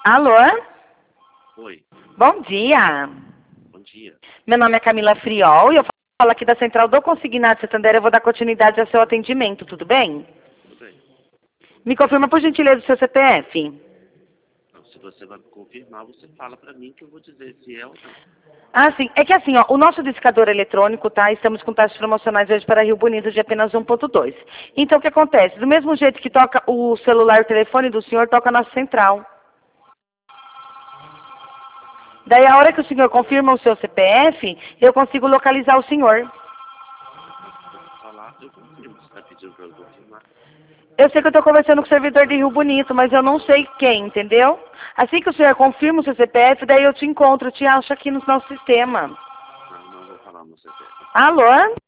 Alô? Oi, Bom dia. bom dia. Meu nome é Camila Friol e eu falo aqui da Central do Consignado Santander. Eu vou dar continuidade ao seu atendimento, tudo bem? Tudo bem? Me confirma, por gentileza, o seu CPF. Não, se você vai me confirmar, você fala pra mim que eu vou dizer se é ou não. Ah, sim. É que assim, ó, o nosso discador eletrônico, tá? Estamos com taxas promocionais hoje para Rio Bonito de apenas 1,2. Então, o que acontece? Do mesmo jeito que toca o celular, o telefone do senhor, toca a nossa central. Daí, a hora que o senhor confirma o seu CPF, eu consigo localizar o senhor. Se você falar, eu confirmo. Você está pedindo pra eu confirmar? Eu sei que eu estou conversando com o servidor de Rio Bonito, mas eu não sei quem, entendeu? Assim que o senhor confirma o seu CPF, daí eu te encontro, eu te acho aqui no nosso sistema. Não, não vou falar no CPF. Alô?